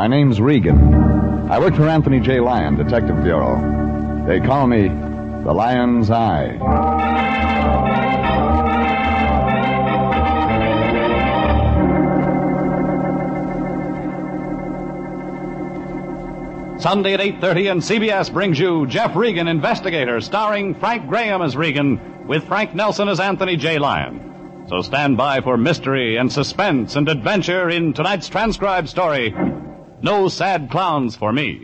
name's Regan. I work for Anthony J. Lyon, Detective Bureau. They call me the Lion's Eye. Sunday at 8:30, and CBS brings you Jeff Regan, Investigator, starring Frank Graham as Regan, with Frank Nelson as Anthony J. Lyon. So stand by for mystery and suspense and adventure in tonight's transcribed story, No Sad Clowns for Me.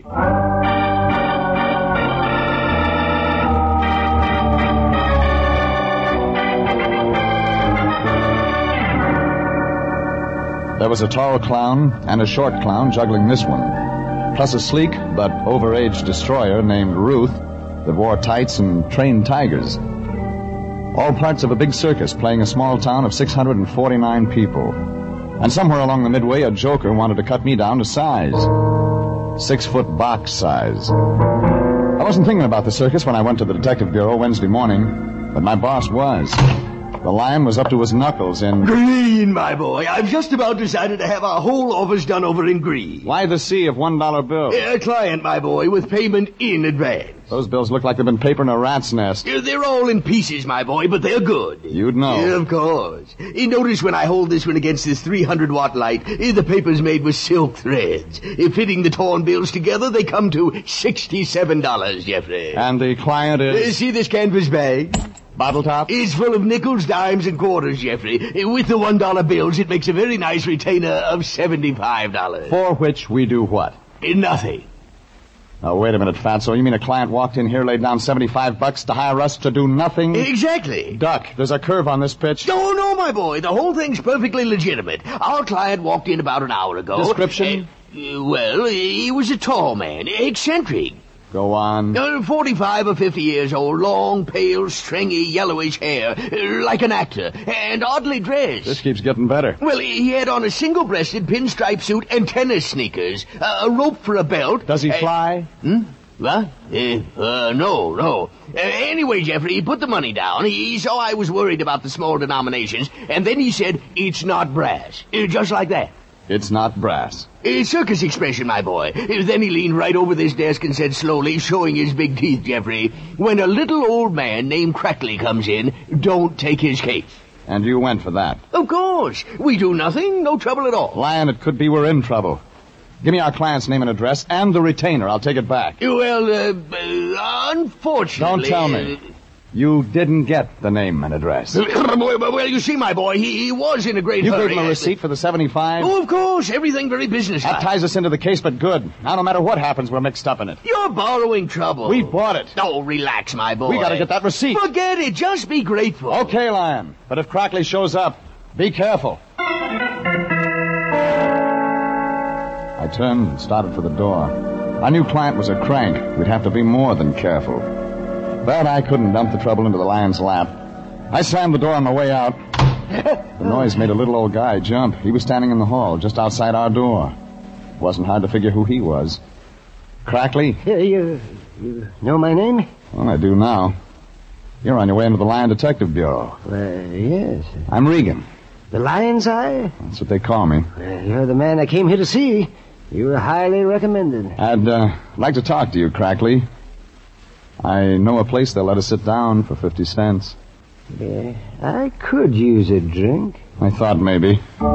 There was a tall clown and a short clown juggling this one, plus a sleek but overaged destroyer named Ruth that wore tights and trained tigers. All parts of a big circus playing a small town of 649 people. And somewhere along the midway, a joker wanted to cut me down to size. 6-foot box size. I wasn't thinking about the circus when I went to the Detective Bureau Wednesday morning, but my boss was. The Lion was up to his knuckles in... Green, my boy. I've just about decided to have our whole office done over in green. Why the sea of $1 bills? A client, my boy, with payment in advance. Those bills look like they've been papered in a rat's nest. They're all in pieces, my boy, but they're good. You'd know. Of course. Notice when I hold this one against this 300-watt light, the paper's made with silk threads. Fitting the torn bills together, they come to $67, Jeffrey. And the client is... See this canvas bag? Bottle top? It's full of nickels, dimes, and quarters, Jeffrey. With the $1 bills, it makes a very nice retainer of $75. For which we do what? Nothing. Oh, wait a minute, Fatso. You mean a client walked in here, laid down $75 to hire us to do nothing? Exactly. Duck, there's a curve on this pitch. No, my boy. The whole thing's perfectly legitimate. Our client walked in about an hour ago. Description? Well, he was a tall man, eccentric. Go on. 45 or 50 years old, long, pale, stringy, yellowish hair, like an actor, and oddly dressed. This keeps getting better. Well, he had on a single-breasted pinstripe suit and tennis sneakers, a rope for a belt. Does he fly? What? No. Anyway, Jeffrey, he put the money down. He saw I was worried about the small denominations, and then he said, "It's not brass." Just like that. It's not brass. Circus expression, my boy. Then he leaned right over this desk and said slowly, showing his big teeth, Jeffrey, "When a little old man named Crackley comes in, don't take his case." And you went for that? Of course. We do nothing, no trouble at all. Lion, it could be we're in trouble. Give me our client's name and address and the retainer. I'll take it back. Well, unfortunately... Don't tell me. You didn't get the name and address. Well, you see, my boy, he was in a great hurry. You gave him a receipt for the $75? Oh, of course. Everything very businesslike. That ties us into the case, but good. Now, no matter what happens, we're mixed up in it. You're borrowing trouble. We bought it. Oh, relax, my boy. We gotta get that receipt. Forget it. Just be grateful. Okay, Lion. But if Crackley shows up, be careful. I turned and started for the door. Our new client was a crank. We'd have to be more than careful. But I couldn't dump the trouble into the Lion's lap. I slammed the door on my way out. The noise made a little old guy jump. He was standing in the hall just outside our door. It wasn't hard to figure who he was. Crackley? You know my name? Well, I do now. You're on your way into the Lion Detective Bureau. Yes. I'm Regan. The Lion's Eye? That's what they call me. You're the man I came here to see. You were highly recommended. I'd like to talk to you, Crackley. I know a place they'll let us sit down for 50 cents. Yeah, I could use a drink. I thought maybe.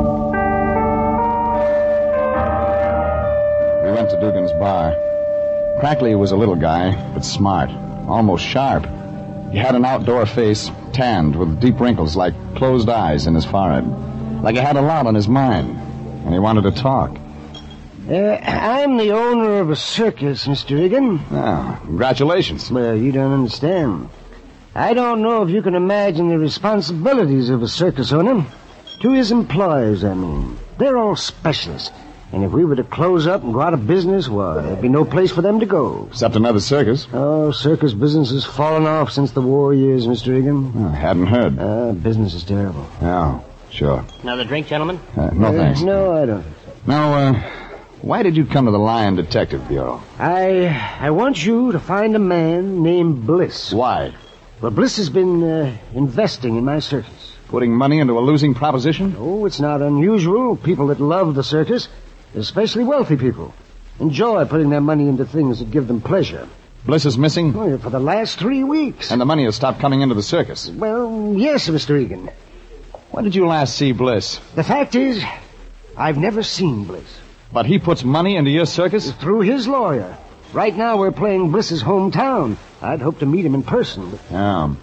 We went to Dugan's bar. Crackley was a little guy, but smart, almost sharp. He had an outdoor face, tanned with deep wrinkles like closed eyes in his forehead. Like he had a lot on his mind, and he wanted to talk. I'm the owner of a circus, Mr. Regan. Oh, congratulations. Well, you don't understand. I don't know if you can imagine the responsibilities of a circus owner. To his employees, I mean. They're all specialists. And if we were to close up and go out of business, well, there'd be no place for them to go. Except another circus. Oh, circus business has fallen off since the war years, Mr. Regan. Oh, I hadn't heard. Business is terrible. Oh, sure. Another drink, gentlemen? No, thanks. No, I don't. Now, why did you come to the Lion Detective Bureau? I want you to find a man named Bliss. Why? Well, Bliss has been investing in my circus. Putting money into a losing proposition? Oh, it's not unusual. People that love the circus Especially wealthy people. Enjoy putting their money into things that give them pleasure. Bliss is missing? Oh, yeah, for the last 3 weeks. And the money has stopped coming into the circus. Well, yes, Mr. Egan. When did you last see Bliss? The fact is, I've never seen Bliss. But he puts money into your circus? Through his lawyer. Right now we're playing Bliss's hometown. I'd hope to meet him in person. Yeah.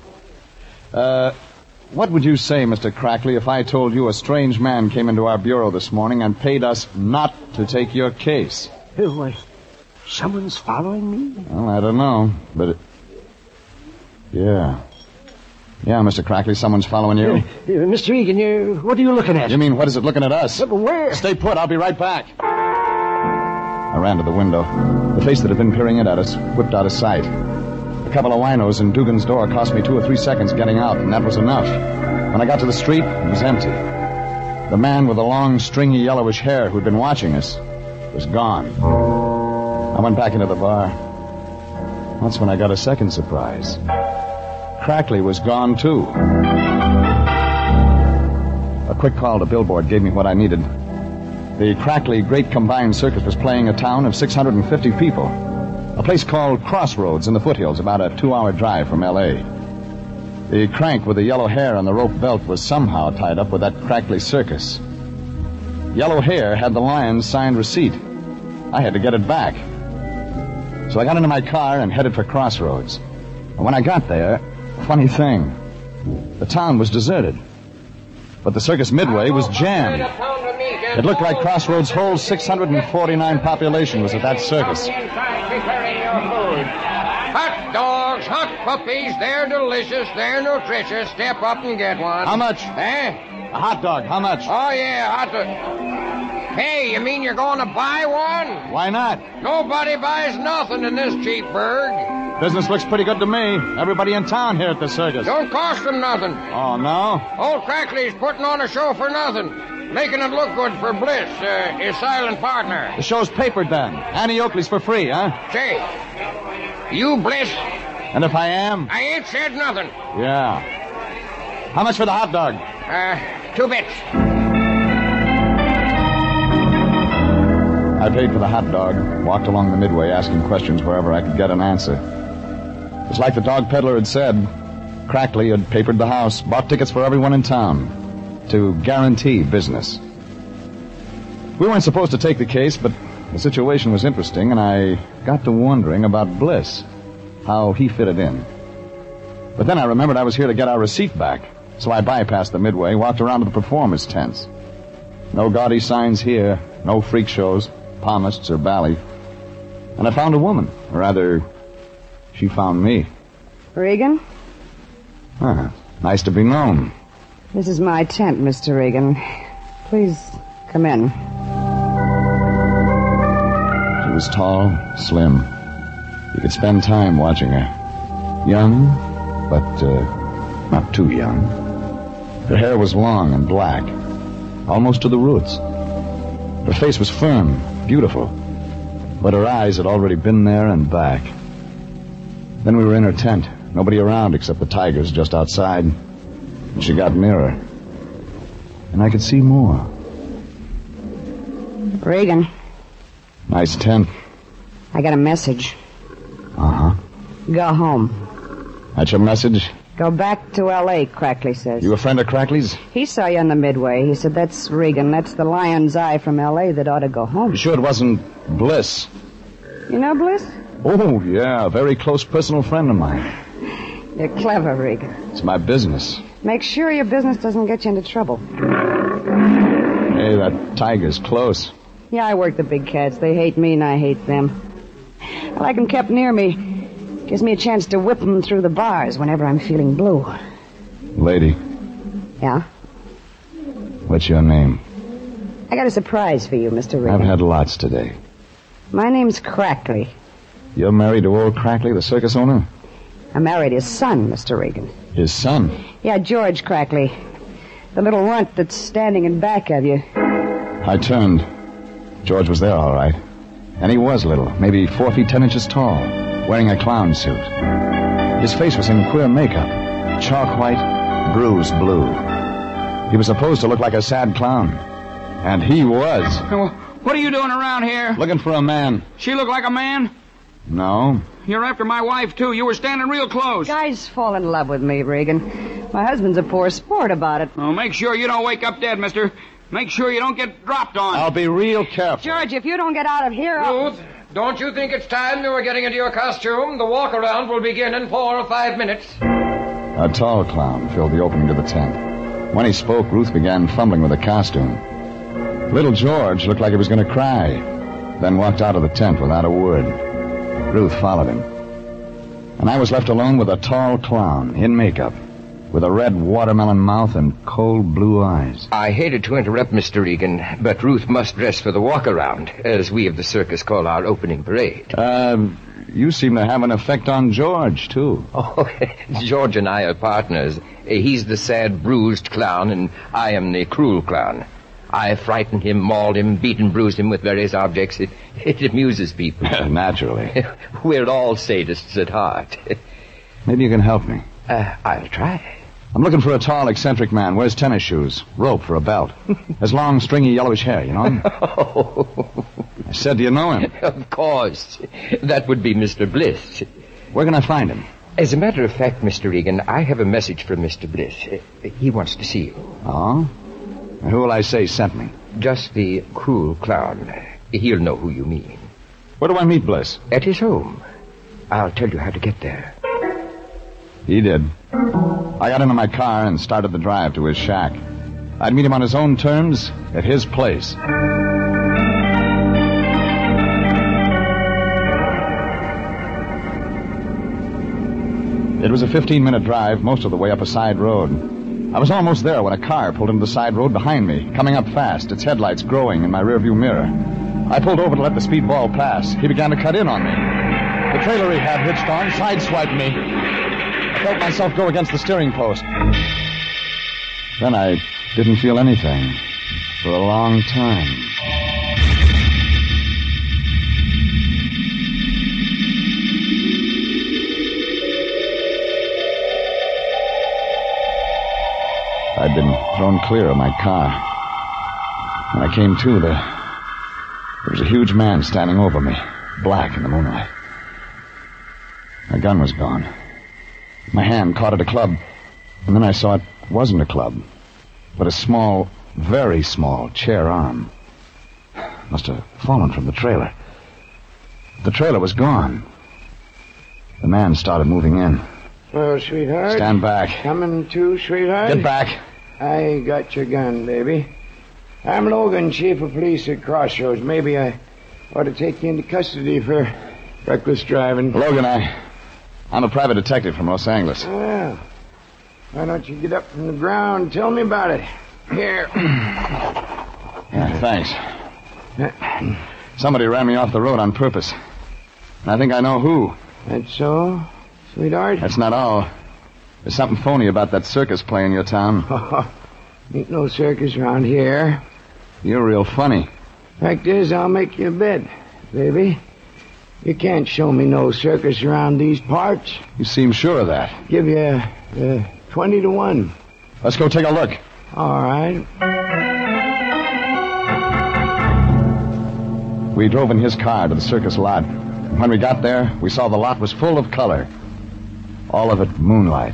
What would you say, Mr. Crackley, if I told you a strange man came into our bureau this morning and paid us not to take your case? Why, someone's following me? Well, I don't know, but yeah. Yeah, Mr. Crackley, someone's following you. Mr. Egan, what are you looking at? You mean, what is it looking at us? Look, where? Stay put, I'll be right back. I ran to the window. The face that had been peering in at us whipped out of sight. A couple of winos in Dugan's door cost me 2 or 3 seconds getting out, and that was enough. When I got to the street, it was empty. The man with the long, stringy, yellowish hair who'd been watching us was gone. I went back into the bar. That's when I got a second surprise. Crackley was gone, too. A quick call to Billboard gave me what I needed. The Crackley Great Combined Circus was playing a town of 650 people. A place called Crossroads in the foothills, about a 2-hour drive from L.A. The crank with the yellow hair on the rope belt was somehow tied up with that Crackley circus. Yellow Hair had the Lion's signed receipt. I had to get it back. So I got into my car and headed for Crossroads. And when I got there, funny thing, the town was deserted. But the Circus Midway was jammed. It looked like Crossroads' whole 649 population was at that circus. Hot dogs, hot puppies, they're delicious, they're nutritious. Step up and get one. How much? Eh? A hot dog, how much? Oh, yeah, hot dog. Hey, you mean you're going to buy one? Why not? Nobody buys nothing in this cheap burg. Business looks pretty good to me. Everybody in town here at the circus. Don't cost them nothing. Oh, no? Old Crackley's putting on a show for nothing. Making it look good for Bliss, his silent partner. The show's papered then. Annie Oakley's for free, huh? Say, you Bliss? And if I am? I ain't said nothing. Yeah. How much for the hot dog? 2 bits. I paid for the hot dog, walked along the Midway asking questions wherever I could get an answer. It was like the dog peddler had said. Crackley had papered the house, bought tickets for everyone in town to guarantee business. We weren't supposed to take the case, but the situation was interesting, and I got to wondering about Bliss, how he fitted in. But then I remembered I was here to get our receipt back, so I bypassed the Midway, walked around to the performers' tents. No gaudy signs here, no freak shows, palmists or ballet. And I found a woman. Or rather, she found me. Regan? Nice to be known. This is my tent, Mr. Regan. Please come in. She was tall, slim. You could spend time watching her. Young, but not too young. Her hair was long and black, almost to the roots. Her face was firm, beautiful, but her eyes had already been there and back. Then we were in her tent, nobody around except the tigers just outside. And she got nearer, and I could see more. Regan. Nice tent. I got a message. Uh-huh. Go home. That's your message? Go back to L.A., Crackley says. You a friend of Crackley's? He saw you on the Midway. He said, that's Regan. That's the Lion's Eye from L.A. that ought to go home. You sure it wasn't Bliss? You know Bliss? Oh, yeah, a very close personal friend of mine. You're clever, Regan. It's my business. Make sure your business doesn't get you into trouble. Hey, that tiger's close. Yeah, I work the big cats. They hate me and I hate them. I like them kept near me. Gives me a chance to whip them through the bars whenever I'm feeling blue. Lady. Yeah? What's your name? I got a surprise for you, Mr. Regan. I've had lots today. My name's Crackley. You're married to old Crackley, the circus owner? I married his son, Mr. Regan. His son? Yeah, George Crackley. The little runt that's standing in back of you. I turned. George was there, all right. And he was little, maybe 4 feet 10 inches tall, wearing a clown suit. His face was in queer makeup, chalk white, bruised blue. He was supposed to look like a sad clown. And he was. What are you doing around here? Looking for a man. She look like a man? No. You're after my wife, too. You were standing real close. Guys fall in love with me, Regan. My husband's a poor sport about it. Oh, make sure you don't wake up dead, mister. Make sure you don't get dropped on. I'll be real careful. George, if you don't get out of here... Ruth, don't you think it's time you were getting into your costume? The walk-around will begin in 4 or 5 minutes. A tall clown filled the opening to the tent. When he spoke, Ruth began fumbling with the costume. Little George looked like he was going to cry, then walked out of the tent without a word. Ruth followed him. And I was left alone with a tall clown in makeup, with a red watermelon mouth and cold blue eyes. I hated to interrupt, Mr. Regan, but Ruth must dress for the walk-around, as we of the circus call our opening parade. You seem to have an effect on George, too. Oh, George and I are partners. He's the sad, bruised clown, and I am the cruel clown. I frightened him, mauled him, beat and bruised him with various objects. It amuses people. Naturally. We're all sadists at heart. Maybe you can help me. I'll try. I'm looking for a tall, eccentric man. Wears tennis shoes. Rope for a belt. Has long, stringy, yellowish hair, you know him? Oh. I said, do you know him? Of course. That would be Mr. Bliss. Where can I find him? As a matter of fact, Mr. Regan, I have a message from Mr. Bliss. He wants to see you. Oh? And who will I say sent me? Just the cruel clown. He'll know who you mean. Where do I meet Bliss? At his home. I'll tell you how to get there. He did. I got into my car and started the drive to his shack. I'd meet him on his own terms at his place. It was a 15-minute drive, most of the way up a side road. I was almost there when a car pulled into the side road behind me, coming up fast, its headlights growing in my rearview mirror. I pulled over to let the speedball pass. He began to cut in on me. The trailer he had hitched on sideswiped me. I felt myself go against the steering post. Then I didn't feel anything for a long time. I'd been thrown clear of my car. When I came to, there was a huge man standing over me, black in the moonlight. My gun was gone. My hand caught at a club, and then I saw it wasn't a club, but a small, very small chair arm. Must have fallen from the trailer. The trailer was gone. The man started moving in. Well, sweetheart. Stand back. Coming to, sweetheart? Get back. I got your gun, baby. I'm Logan, chief of police at Crossroads. Maybe I ought to take you into custody for reckless driving. Logan, I'm a private detective from Los Angeles. Well, why don't you get up from the ground and tell me about it? Here. Yeah, thanks. Somebody ran me off the road on purpose. And I think I know who. That's so, sweetheart? That's not all. There's something phony about that circus play in your town. Ain't no circus around here. You're real funny. Fact is, I'll make you a bet, baby. You can't show me no circus around these parts. You seem sure of that. Give you 20 to 1. Let's go take a look. All right. We drove in his car to the circus lot. When we got there, we saw the lot was full of color. All of it moonlight.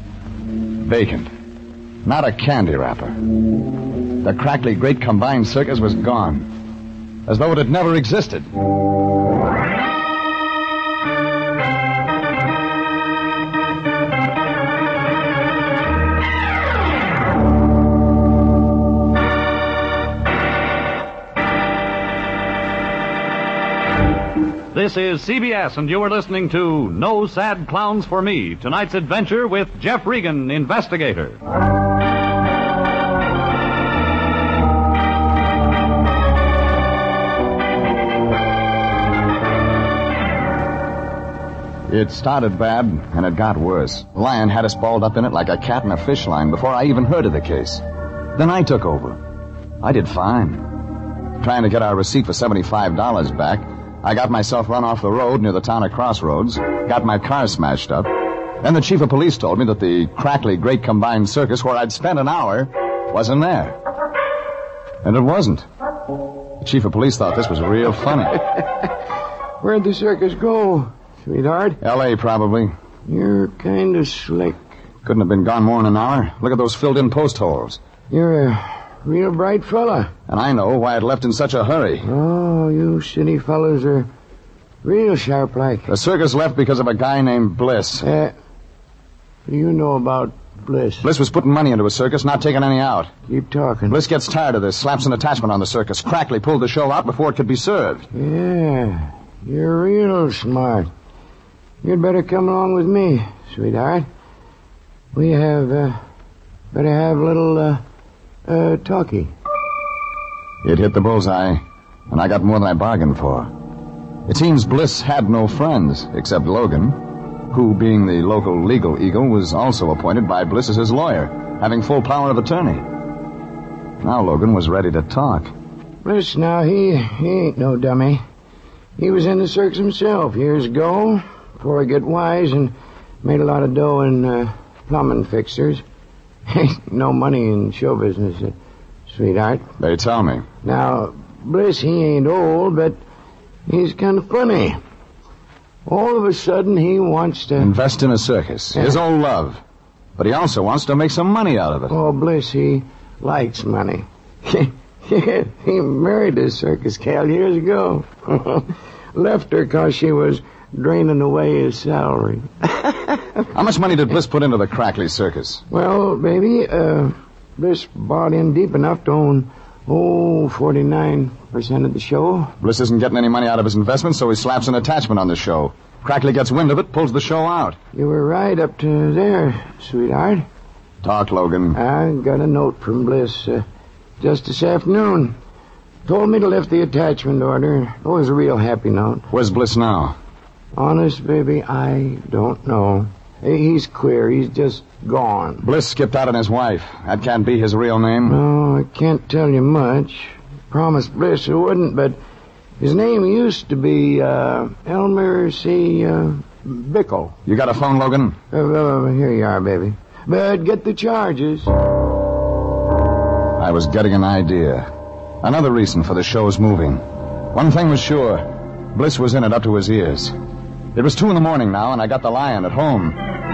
Vacant. Not a candy wrapper. The crackly great combined circus was gone. As though it had never existed. This is CBS, and you are listening to No Sad Clowns for Me, tonight's adventure with Jeff Regan, investigator. It started bad, and it got worse. Lion had us balled up in it like a cat in a fish line before I even heard of the case. Then I took over. I did fine. Trying to get our receipt for $75 back, I got myself run off the road near the town of Crossroads, got my car smashed up. Then the chief of police told me that the crackly great combined circus where I'd spent an hour wasn't there. And it wasn't. The chief of police thought this was real funny. Where'd the circus go, sweetheart? L.A., probably. You're kind of slick. Couldn't have been gone more than an hour. Look at those filled-in post holes. You're a real bright fella. And I know why it left in such a hurry. Oh, you city fellas are real sharp-like. The circus left because of a guy named Bliss. What do you know about Bliss? Bliss was putting money into a circus, not taking any out. Keep talking. Bliss gets tired of this, slaps an attachment on the circus. Crackley pulled the show out before it could be served. Yeah, you're real smart. You'd better come along with me, sweetheart. We better have a little, talkie. It hit the bullseye, and I got more than I bargained for. It seems Bliss had no friends, except Logan, who, being the local legal eagle, was also appointed by Bliss as his lawyer, having full power of attorney. Now Logan was ready to talk. Bliss, now, he ain't no dummy. He was in the circus himself years ago, before he got wise and made a lot of dough in plumbing fixtures. Ain't no money in show business, sweetheart. They tell me. Now, Bliss, he ain't old, but he's kind of funny. All of a sudden, he wants to invest in a circus. His old love. But he also wants to make some money out of it. Oh, Bliss, he likes money. He married this circus gal years ago. Left her because she was draining away his salary. How much money did Bliss put into the Crackley circus? Well, baby, Bliss bought in deep enough to own, 49% of the show. Bliss isn't getting any money out of his investment, so he slaps an attachment on the show. Crackley gets wind of it, pulls the show out. You were right up to there, sweetheart. Talk, Logan. I got a note from Bliss just this afternoon. Told me to lift the attachment order. It was a real happy note. Where's Bliss now? Honest, baby, I don't know. He's queer. He's just gone. Bliss skipped out on his wife. That can't be his real name. No, I can't tell you much. Promised Bliss I wouldn't, but his name used to be Elmer C. Bickle. You got a phone, Logan? Here you are, baby. But get the charges. I was getting an idea. Another reason for the show's moving. One thing was sure. Bliss was in it up to his ears. It was 2 a.m. now, and I got the Lion at home.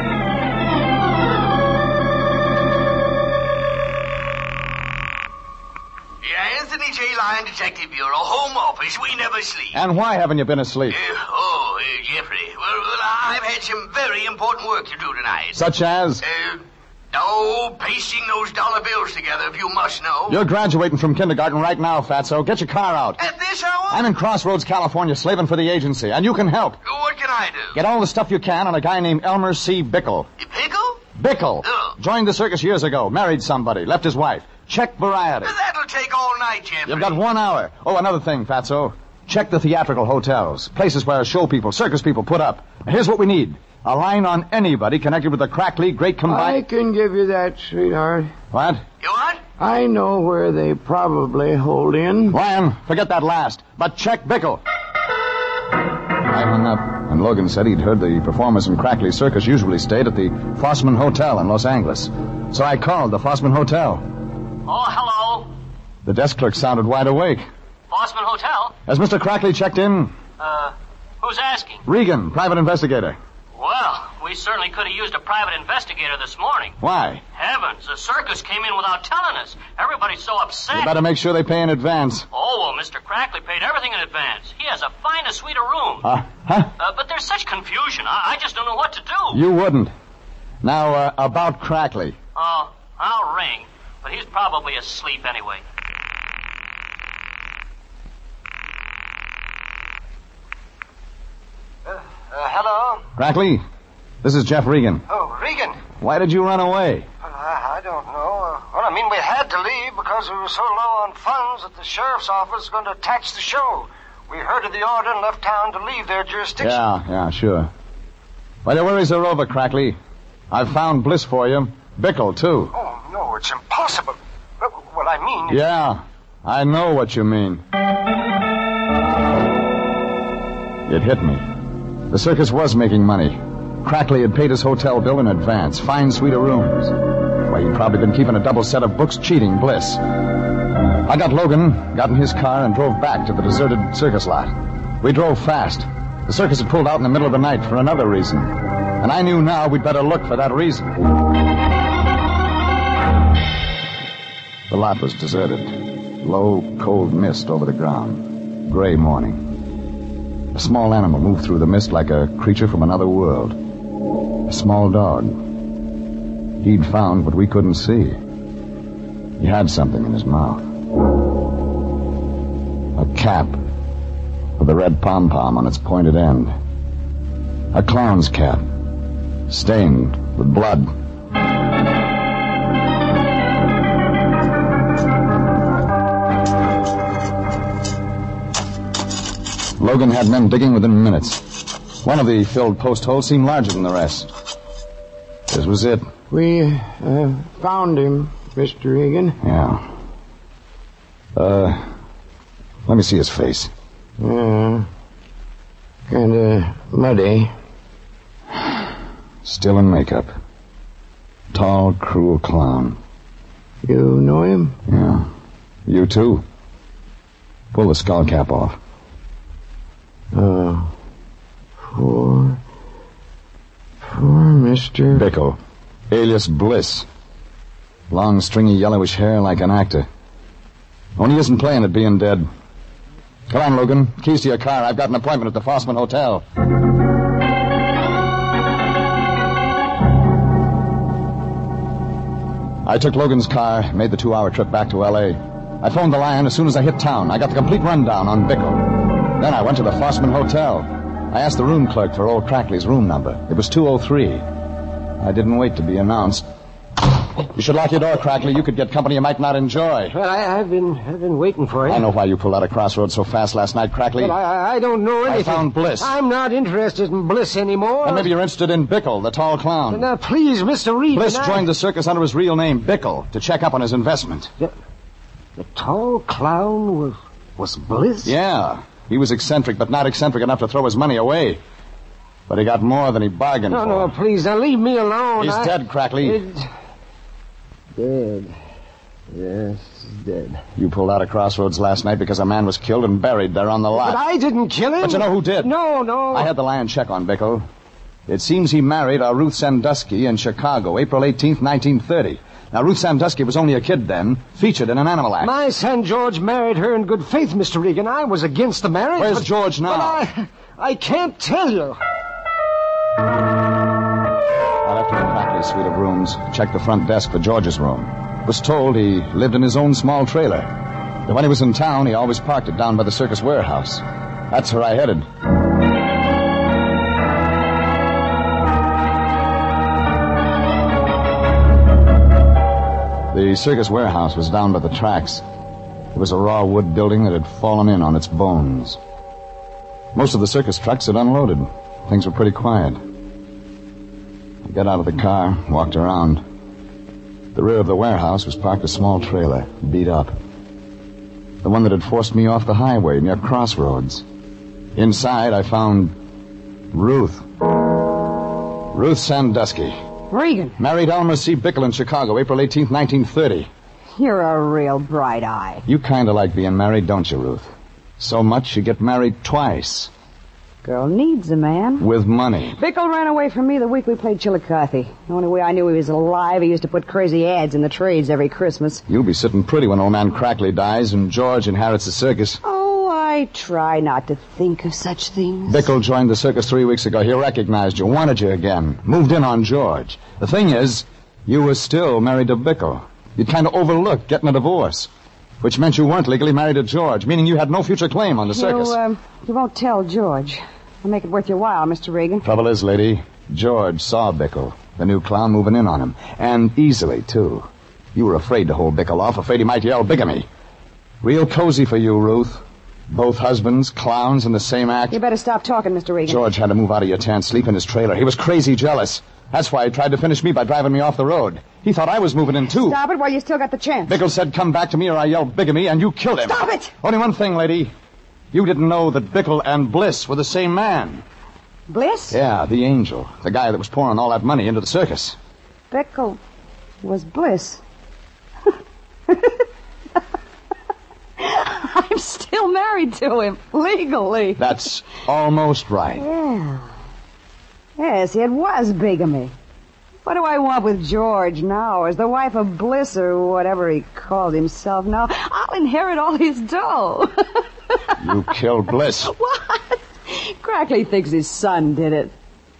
Yeah, Anthony J. Lion, Detective Bureau, Home Office. We never sleep. And why haven't you been asleep? Jeffrey. Well, I've had some very important work to do tonight. Such as? Pasting those dollar bills together, if you must know. You're graduating from kindergarten right now, Fatso. Get your car out. At this hour? I'm in Crossroads, California, slaving for the agency, and you can help. What can I do? Get all the stuff you can on a guy named Elmer C. Bickle. Bickle? Bickle. Oh. Joined the circus years ago, married somebody, left his wife. Check variety. That'll take all night, Jeffrey. You've got 1 hour. Oh, another thing, Fatso. Check the theatrical hotels, places where show people, circus people put up. Here's what we need. A line on anybody connected with the Crackley Great Combined... I can give you that, sweetheart. What? You what? I know where they probably hold in. Lion, forget that last. But check Bickle. I hung up, and Logan said he'd heard the performers from Crackley Circus usually stayed at the Fossman Hotel in Los Angeles. So I called the Fossman Hotel. Oh, hello. The desk clerk sounded wide awake. Fossman Hotel? Has Mr. Crackley checked in? Who's asking? Regan, private investigator. Well, we certainly could have used a private investigator this morning. Why? Heavens, the circus came in without telling us. Everybody's so upset. You better make sure they pay in advance. Oh, well, Mr. Crackley paid everything in advance. He has a finest suite of rooms. But there's such confusion. I just don't know what to do. You wouldn't. Now, about Crackley. Oh, I'll ring. But he's probably asleep anyway. Hello? Crackley, this is Jeff Regan. Oh, Regan. Why did you run away? I don't know. We had to leave because we were so low on funds that the sheriff's office was going to attach the show. We heard of the order and left town to leave their jurisdiction. Yeah, sure. Well, your worries are over, Crackley. I've found Bliss for you. Bickle, too. Oh, no, it's impossible. What I mean... Yeah, I know what you mean. It hit me. The circus was making money. Crackley had paid his hotel bill in advance. Fine suite of rooms. Why, he'd probably been keeping a double set of books cheating Bliss. I got Logan, got in his car, and drove back to the deserted circus lot. We drove fast. The circus had pulled out in the middle of the night for another reason. And I knew now we'd better look for that reason. The lot was deserted. Low, cold mist over the ground. Gray morning. A small animal moved through the mist like a creature from another world. A small dog. He'd found what we couldn't see. He had something in his mouth. A cap with a red pom-pom on its pointed end. A clown's cap, stained with blood. Logan had men digging within minutes. One of the filled post holes seemed larger than the rest. This was it. We found him, Mr. Regan. Yeah. Let me see his face. Yeah. Kind of muddy. Still in makeup. Tall, cruel clown. You know him? Yeah. You too. Pull the skull cap off. Poor Mr. Bickle, alias Bliss. Long, stringy, yellowish hair like an actor. Only he isn't playing at being dead. Come on, Logan. Keys to your car. I've got an appointment at the Fossman Hotel. I took Logan's car, made the 2-hour trip back to L.A. I phoned the Lion as soon as I hit town. I got the complete rundown on Bickle. Then I went to the Fossman Hotel. I asked the room clerk for old Crackley's room number. It was 203. I didn't wait to be announced. You should lock your door, Crackley. You could get company you might not enjoy. Well, I've been waiting for you. I know why you pulled out of Crossroads so fast last night, Crackley. Well, I don't know anything. I found Bliss. I'm not interested in Bliss anymore. And maybe you're interested in Bickle, the tall clown. Now, please, Mr. Regan. Bliss joined the circus under his real name, Bickle, to check up on his investment. The tall clown was Bliss? Yeah. He was eccentric, but not eccentric enough to throw his money away. But he got more than he bargained for. No, please, now leave me alone. He's dead, Crackley. Dead. Yes, he's dead. You pulled out of Crossroads last night because a man was killed and buried there on the lot. But I didn't kill him. But you know who did? No. I had the Lion check on Bickle. It seems he married a Ruth Sandusky in Chicago, April 18th, 1930. Now, Ruth Sandusky was only a kid then, featured in an animal act. My son George married her in good faith, Mr. Regan. I was against the marriage. Where's George now? But I can't tell you. I left him in Crackley's suite of rooms, checked the front desk for George's room. Was told he lived in his own small trailer. But when he was in town, he always parked it down by the circus warehouse. That's where I headed. The circus warehouse was down by the tracks. It was a raw wood building that had fallen in on its bones. Most of the circus trucks had unloaded. Things were pretty quiet. I got out of the car, walked around. At the rear of the warehouse was parked a small trailer, beat up. The one that had forced me off the highway near Crossroads. Inside, I found Ruth. Ruth Sandusky. Regan. Married Elmer C. Bickle in Chicago, April 18th, 1930. You're a real bright eye. You kind of like being married, don't you, Ruth? So much you get married twice. Girl needs a man. With money. Bickle ran away from me the week we played Chillicothe. The only way I knew he was alive, he used to put crazy ads in the trades every Christmas. You'll be sitting pretty when old man Crackley dies and George inherits the circus. Oh, I try not to think of such things. Bickle joined the circus 3 weeks ago. He recognized you, wanted you again, moved in on George. The thing is, you were still married to Bickle. You'd kind of overlooked getting a divorce, which meant you weren't legally married to George, meaning you had no future claim on the circus. You won't tell George. I'll make it worth your while, Mr. Regan. Trouble is, lady, George saw Bickle, the new clown, moving in on him. And easily, too. You were afraid to hold Bickle off, afraid he might yell bigamy. Real cozy for you, Ruth. Both husbands, clowns in the same act. You better stop talking, Mr. Regan. George had to move out of your tent, sleep in his trailer. He was crazy jealous. That's why he tried to finish me by driving me off the road. He thought I was moving in, too. Stop it while you still got the chance. Bickle said, come back to me or I yelled bigamy, and you killed him. Stop it! Only one thing, lady. You didn't know that Bickle and Bliss were the same man. Bliss? Yeah, the angel. The guy that was pouring all that money into the circus. Bickle was Bliss. I'm still married to him, legally. That's almost right. Yeah. Yes, it was bigamy. What do I want with George now? As the wife of Bliss or whatever he called himself now, I'll inherit all his dough. You killed Bliss. What? Crackley thinks his son did it.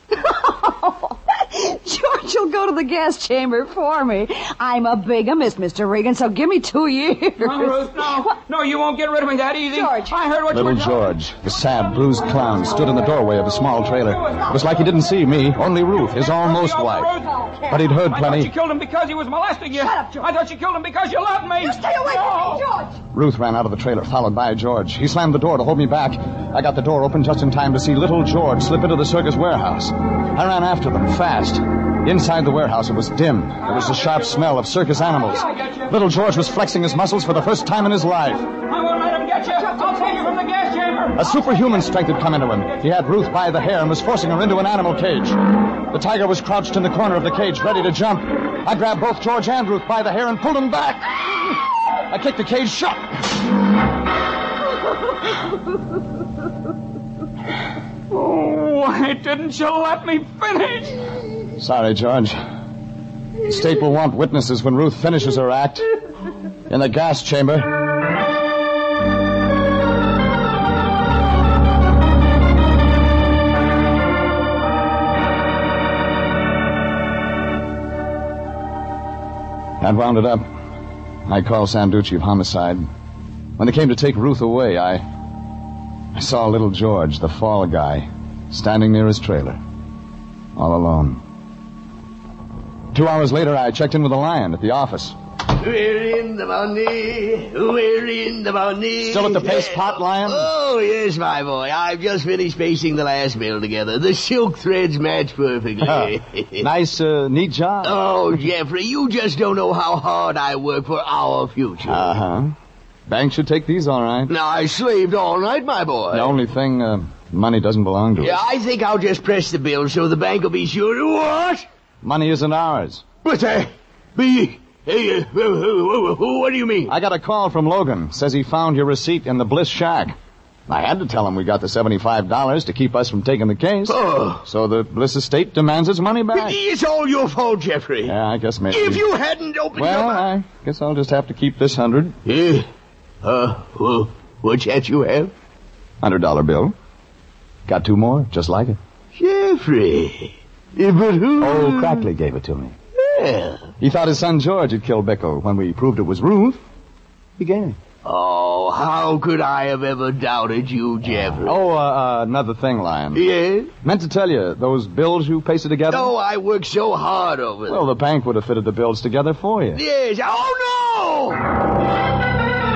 George will go to the gas chamber for me. I'm a bigamist, Mr. Regan, so give me 2 years. No, Ruth, no. What? No, you won't get rid of me that easy. George. I heard what Little you were George, the sad, bruised clown, stood in the doorway of a small trailer. It was like he didn't see me, only Ruth, his almost wife. But he'd heard I plenty. thought you killed him because he was molesting you. Shut up, George. I thought you killed him because you loved me. You stay away from me, George. Ruth ran out of the trailer, followed by George. He slammed the door to hold me back. I got the door open just in time to see little George slip into the circus warehouse. I ran after them, fast. Inside the warehouse, it was dim. There was the sharp smell of circus animals. Little George was flexing his muscles for the first time in his life. I won't let him get you. I'll take you from the gas chamber. A superhuman strength had come into him. He had Ruth by the hair and was forcing her into an animal cage. The tiger was crouched in the corner of the cage, ready to jump. I grabbed both George and Ruth by the hair and pulled them back. I kicked the cage shut. Oh, why didn't you let me finish? Sorry, George. The state will want witnesses when Ruth finishes her act. In the gas chamber. That wound it up. I called Sanducci of homicide. When they came to take Ruth away, I saw little George, the fall guy, standing near his trailer, all alone. 2 hours later, I checked in with the Lion at the office. We're in the money. We're in the money. Still at the paste pot, Lion? Oh, yes, my boy. I've just finished pasting the last bill together. The silk threads match perfectly. Nice, neat job. Oh, Jeffrey, you just don't know how hard I work for our future. Uh-huh. Bank should take these all right. Now, I slaved all night, my boy. The only thing, money doesn't belong to us. Yeah, I think I'll just press the bill so the bank will be sure to what? Money isn't ours. But, Hey, what do you mean? I got a call from Logan. Says he found your receipt in the Bliss shack. I had to tell him we got the $75 to keep us from taking the case. Oh. So the Bliss estate demands its money back. It's all your fault, Jeffrey. Yeah, I guess maybe. If you hadn't opened Well, your I guess I'll just have to keep this 100. Yeah. What's that you have? $100 bill. Got 2 more, just like it. Jeffrey. But who? Old Crackley gave it to me. Yeah. He thought his son George had killed Bickle. When we proved it was Ruth, he gave it. Oh, how could I have ever doubted you, Jeffrey? Another thing, Lion. Yes? Meant to tell you, those bills you pasted together? Oh, I worked so hard over them. Well, the bank would have fitted the bills together for you. Yes. Oh, no!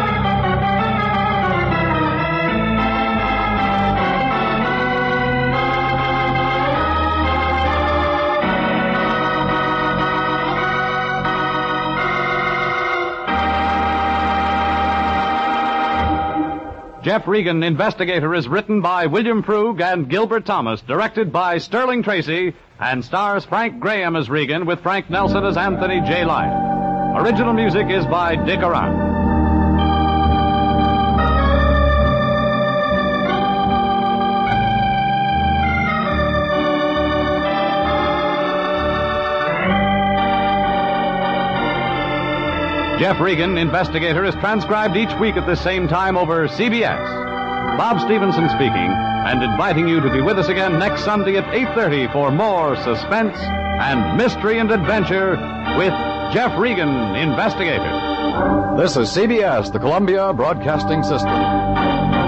Jeff Regan, Investigator, is written by William Frug and Gilbert Thomas, directed by Sterling Tracy, and stars Frank Graham as Regan with Frank Nelson as Anthony J. Lyon. Original music is by Dick Arant. Jeff Regan, Investigator, is transcribed each week at the same time over CBS. Bob Stevenson speaking, and inviting you to be with us again next Sunday at 8:30 for more suspense and mystery and adventure with Jeff Regan, Investigator. This is CBS, the Columbia Broadcasting System.